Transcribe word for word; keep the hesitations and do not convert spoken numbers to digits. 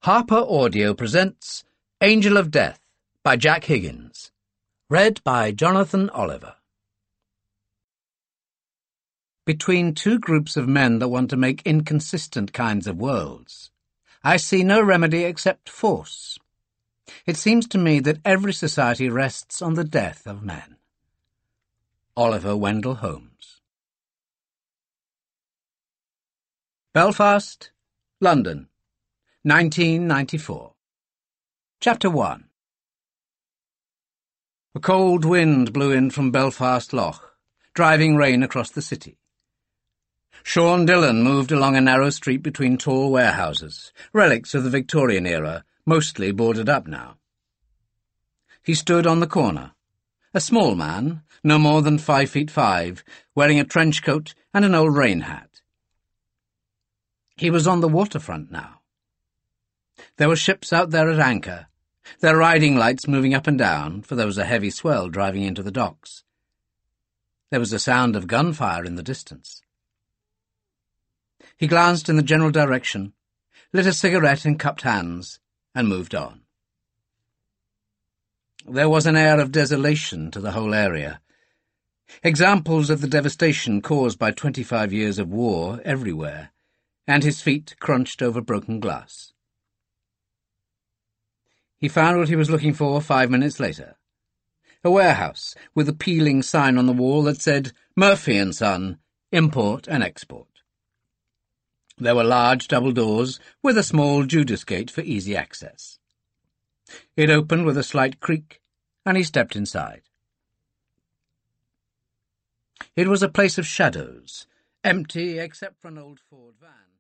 Harper Audio presents Angel of Death by Jack Higgins. Read by Jonathan Oliver. Between two groups of men that want to make inconsistent kinds of worlds, I see no remedy except force. It seems to me that every society rests on the death of men. Oliver Wendell Holmes. Belfast, London, nineteen ninety-four. Chapter one. A cold wind blew in from Belfast Lough, driving rain across the city. Sean Dillon moved along a narrow street between tall warehouses, relics of the Victorian era, mostly boarded up now. He stood on the corner, a small man, no more than five feet five, wearing a trench coat and an old rain hat. He was on the waterfront now. There were ships out there at anchor, their riding lights moving up and down, for there was a heavy swell driving into the docks. There was a sound of gunfire in the distance. He glanced in the general direction, lit a cigarette in cupped hands, and moved on. There was an air of desolation to the whole area. Examples of the devastation caused by twenty-five years of war everywhere, and his feet crunched over broken glass. He found what he was looking for five minutes later. A warehouse with a peeling sign on the wall that said, Murphy and Son, Import and Export. There were large double doors with a small Judas gate for easy access. It opened with a slight creak, and he stepped inside. It was a place of shadows, empty except for an old Ford van.